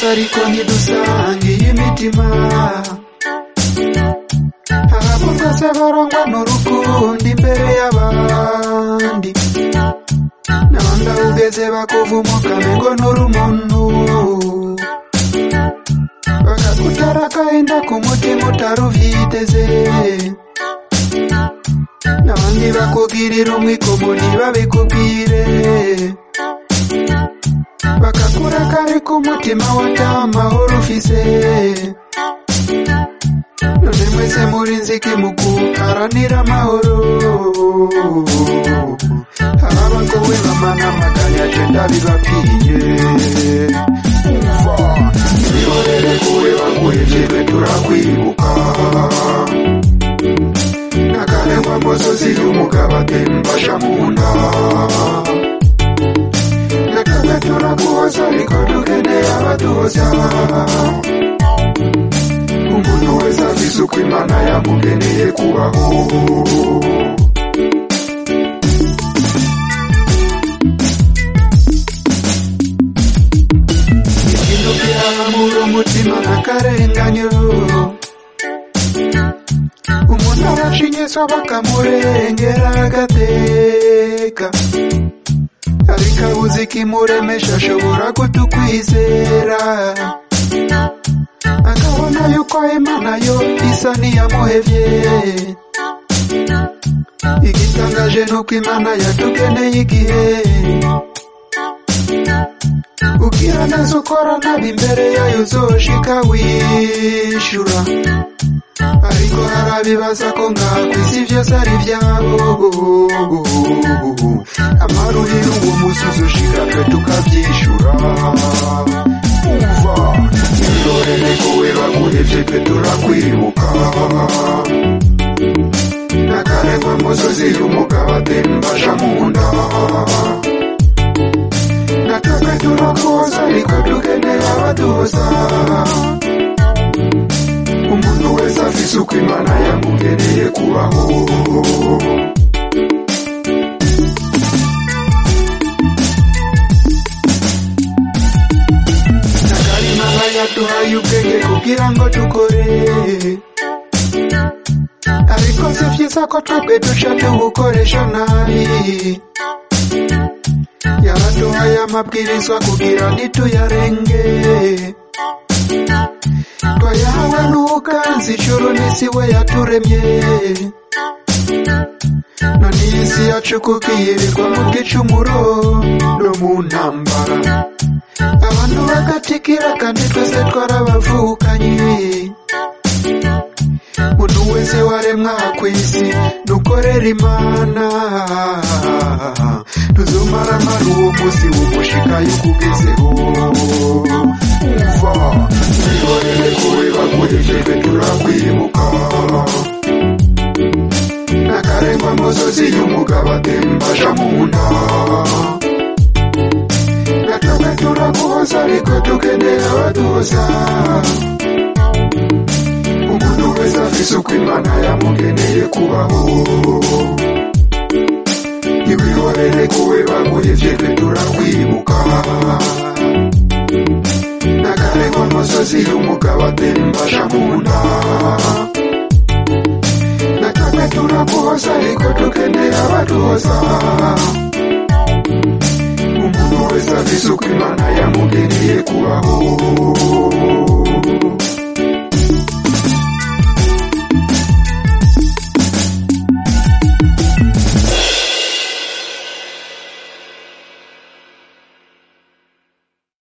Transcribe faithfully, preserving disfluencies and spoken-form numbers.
ariko ntidusangiye imitima abo bose barangwa n'urukundo imbere y'abandi n'abandi aho ugeze bakuvuma ukamengo n'urumuntu bakagutera agahinda ku mutima utaruvyiteze n'abandi bakugirira umwikomo ntibabikubwire bakakurakara ku mutima watamahoro ufise none mwese muri nziki mukuharanira amahoro abakowe bamana amaganya je ndabibabwiye umva ibihorere kuwe baguhejejwe turakwibuka nakarengwa musozi y'umugabo atembasha mu nda natwe turakuhoza ariko dukeneye abaduhoza umuntu wese afise uko Imana yamugeneye kubaho ikintu kiramura umutima n'akarenganyo umuntu arashinyiswa bakamurengera agateka ariko abuze ikimuremesha ashobora kutukwizera akabona yuko Imana yo isa niyamuhevye igitangaje nuko Imana yatugeneye igihe ugira neza ukora nabi imbere yayo uzoshika wishura ariko harabibaza ko ngaha kw'isi vyose ari vyabo amaruhiro uwo musi uzoshika twe tukavyishura umva ibihorere kuwe baguhevye twe turakwibuka nakarengwa musozi y'umugabo atembasha mu nda natwe turakuhoza ariko dukeneye abaduhoza umuntu wese afise uko Imana yamugeneye kubaho nakari Imana yaduhaye ubwenge kugira ngo dukore ariko si vyiza ko twebwe duca tubukoresha nabi yaraduhaye amabwirizwa kugira ntituyarenge twayahawe n'ubukanzi ijuru n'isi we yaturemye none iyi si yacu kukiyirirwa mu bw'icumuro no mu ntambara abantu bagatikira kandi twese twarabavukanye umuntu wese waremwa kw'isi dukorera Imana tuzomara mara uwo musi w'umushikayo kugezeho umva ibihorere kuwe baguhejejwe turakwibuka nakarengwa musozi y'umugabo atembasha mu nda natwe turakuhoza ariko dukeneye abaduhoza umuntu wese afise uko Imana yamugeneye kubaho ibihorere kuwe baguhejejwe turakwibuka nakarengwa musozi y'umugabo atembasha mu nda natwe turakuhoza ariko dukeneye abaduhoza umuntu wese afise uko Imana yamugeneye kubaho